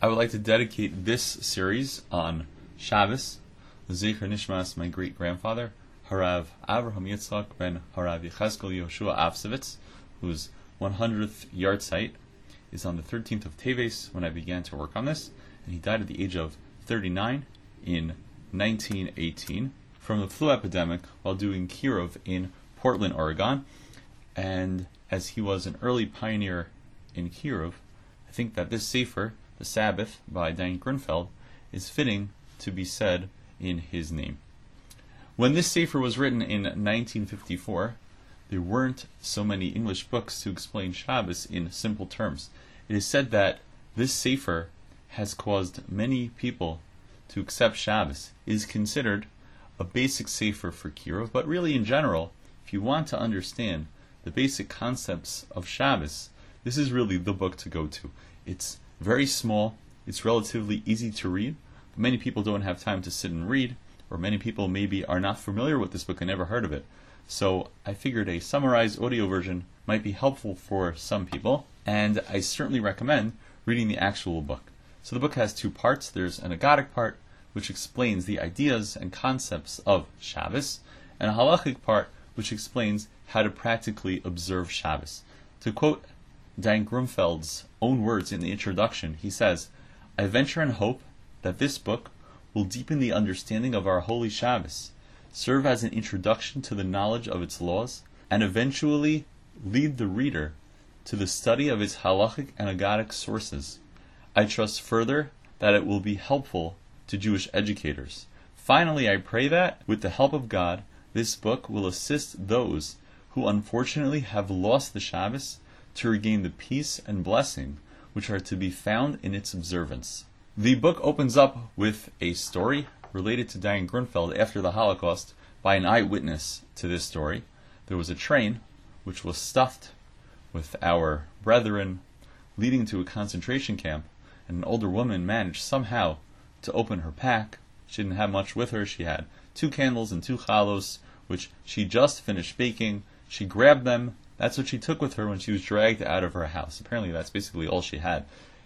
I would like to dedicate this series on Shabbos, the Zecher Nishmas, my great-grandfather, Harav Avraham Yitzchak ben Harav Yecheskel Yehoshua Avsevitz, whose 100th yahrzeit is on the 13th of Teves when I began to work on this, and he died at the age of 39 in 1918 from the flu epidemic while doing Kirov in Portland, Oregon. And as he was an early pioneer in Kirov, I think that this Sefer, The Sabbath, by Dan Grunfeld, is fitting to be said in his name. When this Sefer was written in 1954, there weren't so many English books to explain Shabbos in simple terms. It is said that this Sefer has caused many people to accept Shabbos. It is considered a basic Sefer for Kirov, but really in general, if you want to understand the basic concepts of Shabbos, this is really the book to go to. It's very small, it's relatively easy to read, but many people don't have time to sit and read, or many people maybe are not familiar with this book and never heard of it. So I figured a summarized audio version might be helpful for some people, and I certainly recommend reading the actual book. So the book has two parts. There's an Agadic part, which explains the ideas and concepts of Shabbos, and a halachic part, which explains how to practically observe Shabbos. To quote Dan Grunfeld's own words in the introduction, he says, "I venture and hope that this book will deepen the understanding of our holy Shabbos, serve as an introduction to the knowledge of its laws, and eventually lead the reader to the study of its halachic and agadic sources. I trust further that it will be helpful to Jewish educators. Finally, I pray that, with the help of God, this book will assist those who unfortunately have lost the Shabbos to regain the peace and blessing which are to be found in its observance." The book opens up with a story related to Dan Grunfeld after the Holocaust by an eyewitness to this story. There was a train which was stuffed with our brethren leading to a concentration camp, and an older woman managed somehow to open her pack. She didn't have much with her. She had 2 candles and 2 chalos, which she just finished baking. She grabbed them. That's what she took with her when she was dragged out of her house. Apparently that's basically all she had.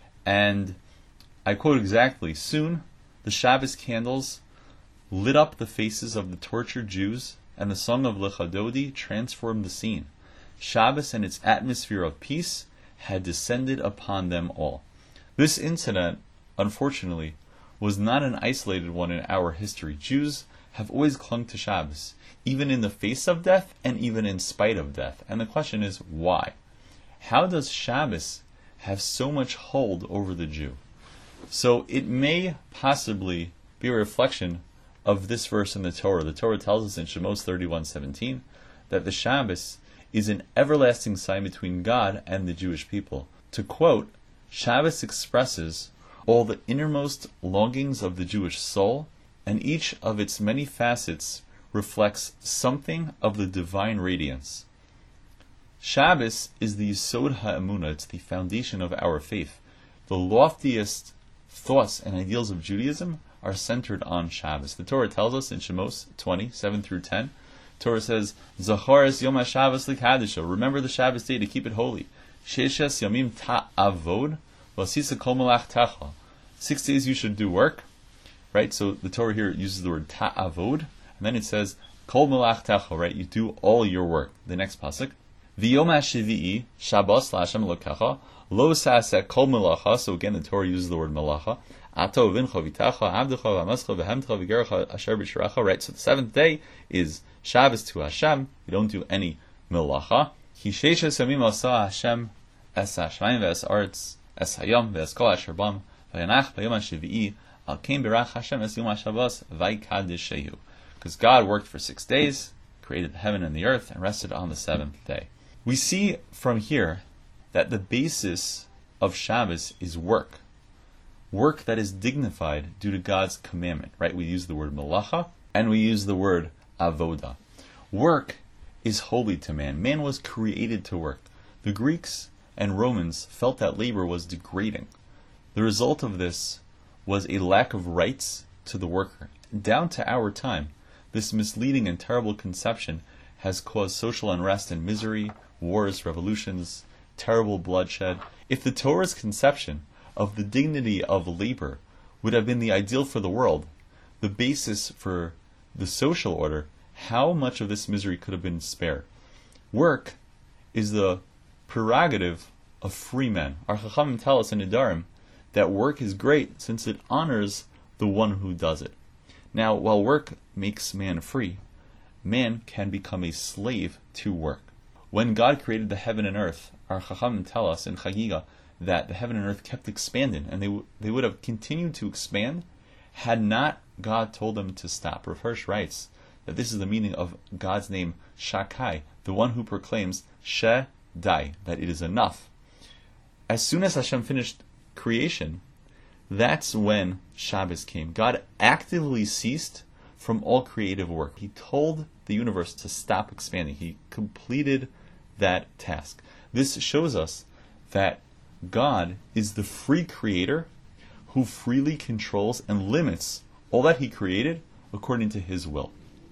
And I quote exactly, "Soon the Shabbos candles lit up the faces of the tortured Jews, and the song of Lecha Dodi transformed the scene. Shabbos and its atmosphere of peace had descended upon them all." This incident, unfortunately, was not an isolated one in our history. Jews have always clung to Shabbos, even in the face of death and even in spite of death. And the question is, why? How does Shabbos have so much hold over the Jew? So it may possibly be a reflection of this verse in the Torah. The Torah tells us in Shemos 31:17 that the Shabbos is an everlasting sign between God and the Jewish people. To quote, "Shabbos expresses all the innermost longings of the Jewish soul, and each of its many facets reflects something of the divine radiance." Shabbos is the Yesod HaEmunah, it's the foundation of our faith. The loftiest thoughts and ideals of Judaism are centered on Shabbos. The Torah tells us in Shemos 20:7-10, Torah says, "Zachar es Yom HaShabbos l'kadisho." Remember the Shabbos day to keep it holy. "Sheshes yamim ta'avod v'asisa kol melachtecha." 6 days you should do work, right? So the Torah here uses the word ta'avod, and then it says kol melachtecha, right? You do all your work. The next pasuk, "V'yom ha'shevi'i Shabbos la'Hashem Elokecha lo sa'aseh kol melacha." So again, the Torah uses the word melacha. "Ato v'incha v'itacha avdecha v'amascha v'hemtecha v'gerecha asher b'sharecha." Right. So the 7th day is Shabbos to Hashem. You don't do any melacha. "Ki sheishes yamim asa Hashem es ha'shamayim ve'es ha'aretz es hayom ve'es kol asher bam v'yanach b'yom ha'shevi'i al kein berach Hashem es yom ha'Shabbos v'yikadeshehu." Because God worked for 6 days, created the heaven and the earth, and rested on the 7th day. We see from here that the basis of Shabbos is work. Work that is dignified due to God's commandment, right? We use the word melacha, and we use the word avoda. Work is holy to man. Man was created to work. The Greeks and Romans felt that labor was degrading. The result of this was a lack of rights to the worker. Down to our time, this misleading and terrible conception has caused social unrest and misery, wars, revolutions, terrible bloodshed. If the Torah's conception of the dignity of labor would have been the ideal for the world, the basis for the social order, how much of this misery could have been spared? Work is the prerogative of free men. Our Chachamim tell us in Nedarim that work is great since it honors the one who does it. Now, while work makes man free, man can become a slave to work. When God created the heaven and earth, our Chachamim tell us in Chagiga that the heaven and earth kept expanding, and they would have continued to expand had not God told them to stop. Rav Hirsch writes that this is the meaning of God's name Shakai, the one who proclaims She Dai, that it is enough. As soon as Hashem finished creation, that's when Shabbos came. God actively ceased from all creative work. He told the universe to stop expanding. He completed that task. This shows us that God is the free creator who freely controls and limits all that he created according to his will.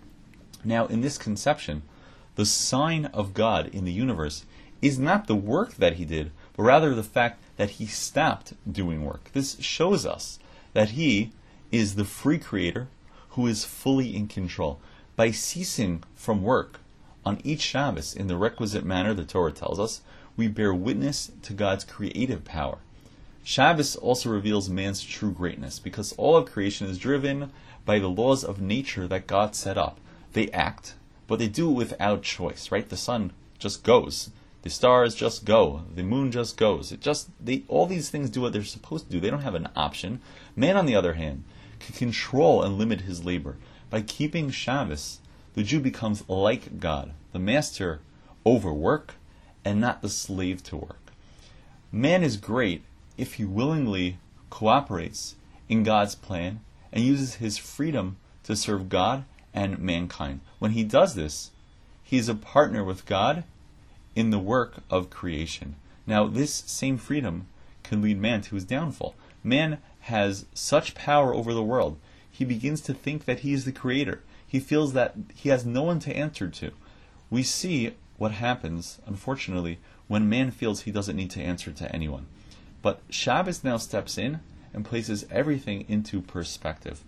Now, in this conception, the sign of God in the universe is not the work that he did, but rather the fact that he stopped doing work. This shows us that he is the free creator who is fully in control. By ceasing from work on each Shabbos in the requisite manner the Torah tells us, we bear witness to God's creative power. Shabbos also reveals man's true greatness, because all of creation is driven by the laws of nature that God set up. They act, but they do it without choice, right? The sun just goes. The stars just go. The moon just goes. All these things do what they're supposed to do. They don't have an option. Man, on the other hand, can control and limit his labor. By keeping Shabbos, the Jew becomes like God, the master over work and not the slave to work. Man is great if he willingly cooperates in God's plan and uses his freedom to serve God and mankind. When he does this, he is a partner with God in the work of creation. Now, this same freedom can lead man to his downfall. Man has such power over the world, he begins to think that he is the creator. He feels that he has no one to answer to. We see what happens, unfortunately, when man feels he doesn't need to answer to anyone. But Shabbos now steps in and places everything into perspective.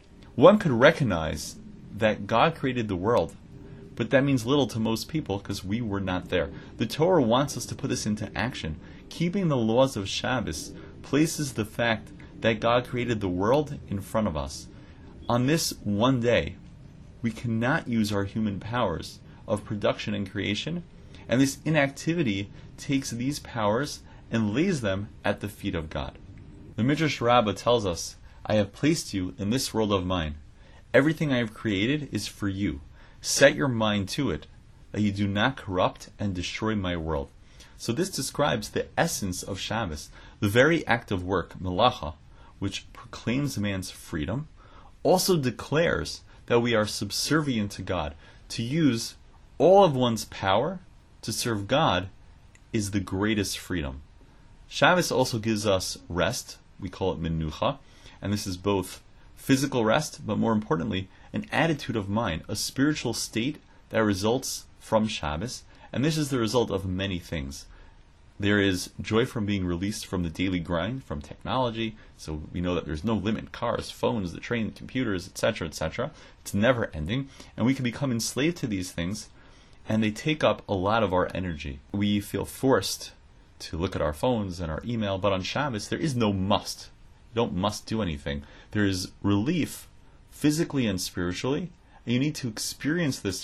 One could recognize that God created the world, but that means little to most people because we were not there. The Torah wants us to put this into action. Keeping the laws of Shabbos places the fact that God created the world in front of us. On this one day, we cannot use our human powers of production and creation, and this inactivity takes these powers and lays them at the feet of God. The Midrash Rabbah tells us, I have placed you in this world of mine. Everything I have created is for you. Set your mind to it, that you do not corrupt and destroy my world. So this describes the essence of Shabbos, the very act of work, melacha, which proclaims man's freedom, also declares that we are subservient to God. To use all of one's power to serve God is the greatest freedom. Shabbos also gives us rest. We call it menucha, and this is both physical rest, but more importantly, an attitude of mind, a spiritual state that results from Shabbos, and this is the result of many things. There is joy from being released from the daily grind, from technology, so we know that there's no limit. Cars, phones, the train, computers, etc., etc. It's never ending, and we can become enslaved to these things, and they take up a lot of our energy. We feel forced to look at our phones and our email, but on Shabbos there is no must. You don't must do anything. There is relief, physically and spiritually, and you need to experience this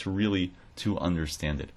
to understand it.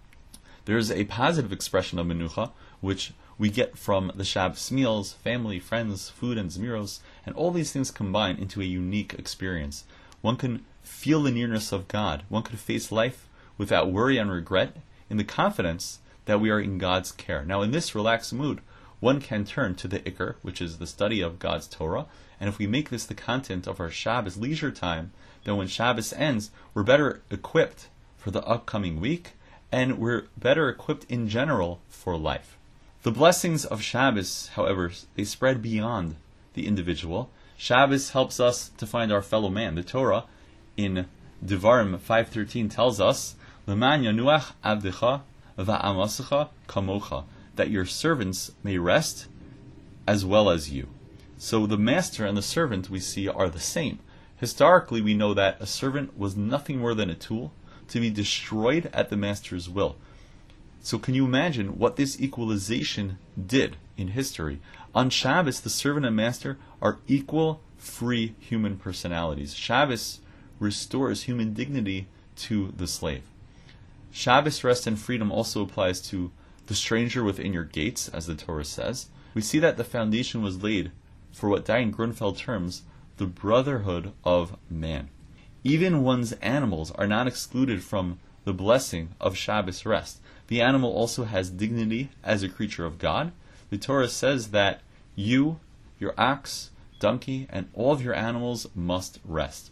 There is a positive expression of menucha, which we get from the Shabbos meals, family, friends, food, and zmiros, and all these things combine into a unique experience. One can feel the nearness of God. One could face life without worry and regret, in the confidence that we are in God's care. Now, in this relaxed mood, one can turn to the Iker, which is the study of God's Torah, and if we make this the content of our Shabbos leisure time, then when Shabbos ends, we're better equipped for the upcoming week, and we're better equipped in general for life. The blessings of Shabbos, however, they spread beyond the individual. Shabbos helps us to find our fellow man. The Torah in Devarim 5:13 tells us, "Leman yanuach avdecha va'amasecha kamocha," that your servants may rest as well as you. So the master and the servant we see are the same. Historically, we know that a servant was nothing more than a tool to be destroyed at the master's will. So can you imagine what this equalization did in history? On Shabbos, the servant and master are equal, free human personalities. Shabbos restores human dignity to the slave. Shabbos rest and freedom also applies to the stranger within your gates, as the Torah says. We see that the foundation was laid for what Dayan Grunfeld terms the brotherhood of man. Even one's animals are not excluded from the blessing of Shabbos rest. The animal also has dignity as a creature of God. The Torah says that you, your ox, donkey, and all of your animals must rest.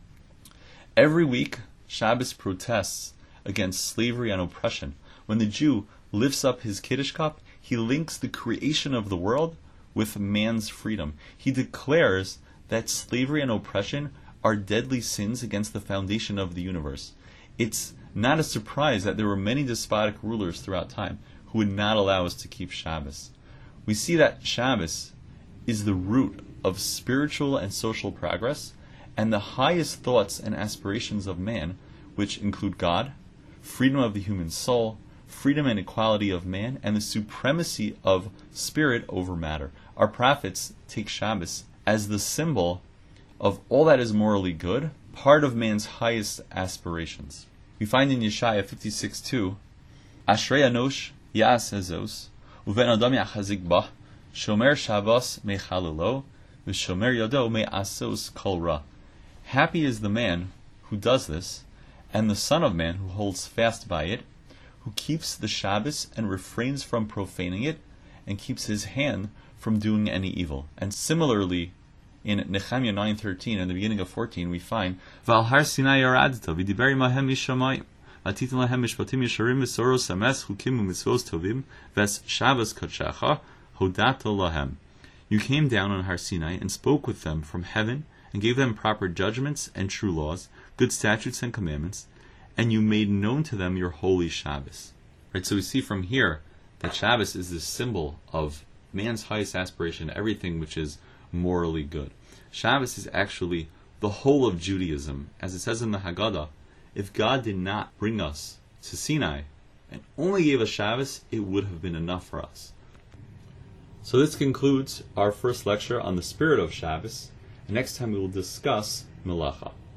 Every week, Shabbos protests against slavery and oppression. When the Jew lifts up his Kiddush cup, he links the creation of the world with man's freedom. He declares that slavery and oppression are deadly sins against the foundation of the universe. It's not a surprise that there were many despotic rulers throughout time who would not allow us to keep Shabbos. We see that Shabbos is the root of spiritual and social progress and the highest thoughts and aspirations of man, which include God, freedom of the human soul, freedom and equality of man, and the supremacy of spirit over matter. Our prophets take Shabbos as the symbol of all that is morally good, part of man's highest aspirations. We find in Yeshaya 56:2, Ashrei Anosh Ya'as Hazos, Uven Adam Yachazik Bah, Shomer Shabbos Mechalelo, V'Shomer Yado Me'asos Kol Ra. Happy is the man who does this, and the Son of Man who holds fast by it, who keeps the Shabbos and refrains from profaning it, and keeps his hand from doing any evil. And similarly, in Nehemiah 9:13 and the beginning of 14, we find V'al Har Sinai Yaradta v'diber imahem mishamayim v'atitin lahem mishpatim yesharim v'soros hames chukim u'mitzvos tovim v'es Shabbos kadshecha hodata lahem. You came down on Har Sinai and spoke with them from heaven and gave them proper judgments and true laws, good statutes and commandments, and you made known to them your holy Shabbos. Right, so we see from here that Shabbos is this symbol of man's highest aspiration, everything which is morally good. Shabbos is actually the whole of Judaism. As it says in the Haggadah, if God did not bring us to Sinai and only gave us Shabbos, it would have been enough for us. So this concludes our first lecture on the spirit of Shabbos, and next time we will discuss Melacha.